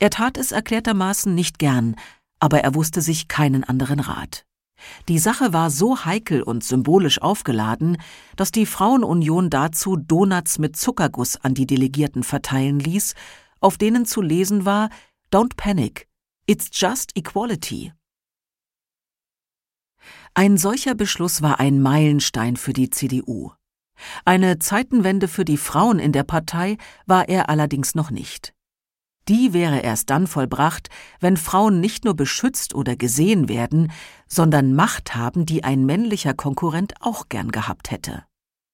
Er tat es erklärtermaßen nicht gern, aber er wusste sich keinen anderen Rat. Die Sache war so heikel und symbolisch aufgeladen, dass die Frauenunion dazu Donuts mit Zuckerguss an die Delegierten verteilen ließ, auf denen zu lesen war: Don't panic, it's just equality. Ein solcher Beschluss war ein Meilenstein für die CDU. Eine Zeitenwende für die Frauen in der Partei war er allerdings noch nicht. Die wäre erst dann vollbracht, wenn Frauen nicht nur beschützt oder gesehen werden, sondern Macht haben, die ein männlicher Konkurrent auch gern gehabt hätte.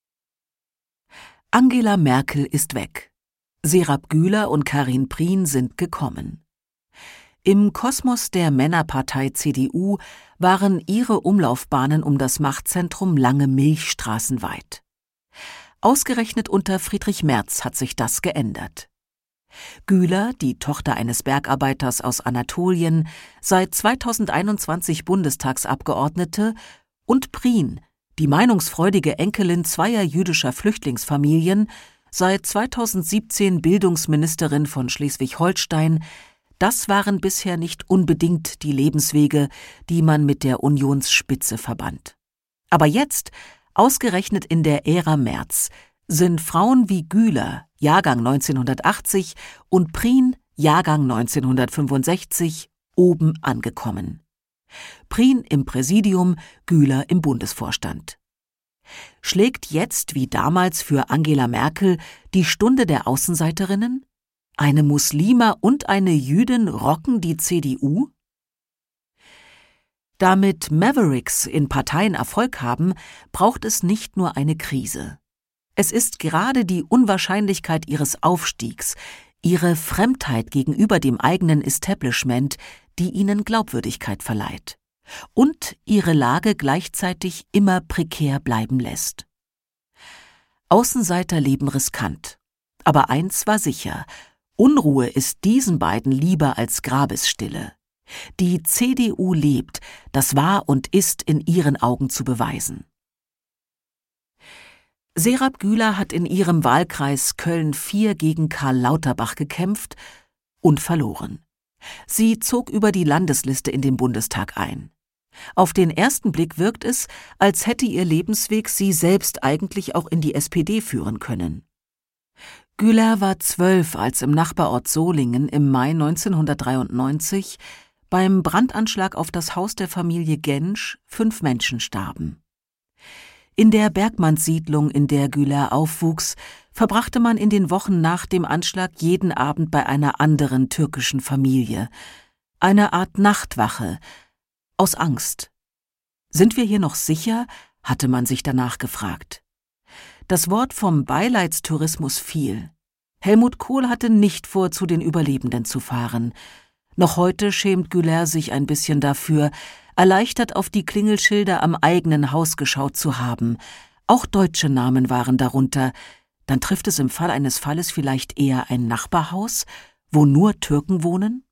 Angela Merkel ist weg. Serap Güler und Karin Prien sind gekommen. Im Kosmos der Männerpartei CDU waren ihre Umlaufbahnen um das Machtzentrum lange Milchstraßen weit. Ausgerechnet unter Friedrich Merz hat sich das geändert. Güler, die Tochter eines Bergarbeiters aus Anatolien, seit 2021 Bundestagsabgeordnete, und Prien, die meinungsfreudige Enkelin zweier jüdischer Flüchtlingsfamilien, seit 2017 Bildungsministerin von Schleswig-Holstein, das waren bisher nicht unbedingt die Lebenswege, die man mit der Unionsspitze verband. Aber jetzt, ausgerechnet in der Ära Merz, sind Frauen wie Güler, Jahrgang 1980, und Prien, Jahrgang 1965, oben angekommen. Prien im Präsidium, Güler im Bundesvorstand. Schlägt jetzt, wie damals für Angela Merkel, die Stunde der Außenseiterinnen? Eine Muslima und eine Jüdin rocken die CDU? Damit Mavericks in Parteien Erfolg haben, braucht es nicht nur eine Krise. Es ist gerade die Unwahrscheinlichkeit ihres Aufstiegs, ihre Fremdheit gegenüber dem eigenen Establishment, die ihnen Glaubwürdigkeit verleiht und ihre Lage gleichzeitig immer prekär bleiben lässt. Außenseiter leben riskant, aber eins war sicher: Unruhe ist diesen beiden lieber als Grabesstille. Die CDU lebt, das war und ist in ihren Augen zu beweisen. Serap Güler hat in ihrem Wahlkreis Köln 4 gegen Karl Lauterbach gekämpft und verloren. Sie zog über die Landesliste in den Bundestag ein. Auf den ersten Blick wirkt es, als hätte ihr Lebensweg sie selbst eigentlich auch in die SPD führen können. Güler war 12, als im Nachbarort Solingen im Mai 1993 beim Brandanschlag auf das Haus der Familie Gensch 5 Menschen starben. In der Bergmannssiedlung, in der Güler aufwuchs, verbrachte man in den Wochen nach dem Anschlag jeden Abend bei einer anderen türkischen Familie. Eine Art Nachtwache, aus Angst. Sind wir hier noch sicher? Hatte man sich danach gefragt. Das Wort vom Beileidstourismus fiel. Helmut Kohl hatte nicht vor, zu den Überlebenden zu fahren. Noch heute schämt Güler sich ein bisschen dafür, erleichtert auf die Klingelschilder am eigenen Haus geschaut zu haben. Auch deutsche Namen waren darunter. Dann trifft es im Fall eines Falles vielleicht eher ein Nachbarhaus, wo nur Türken wohnen?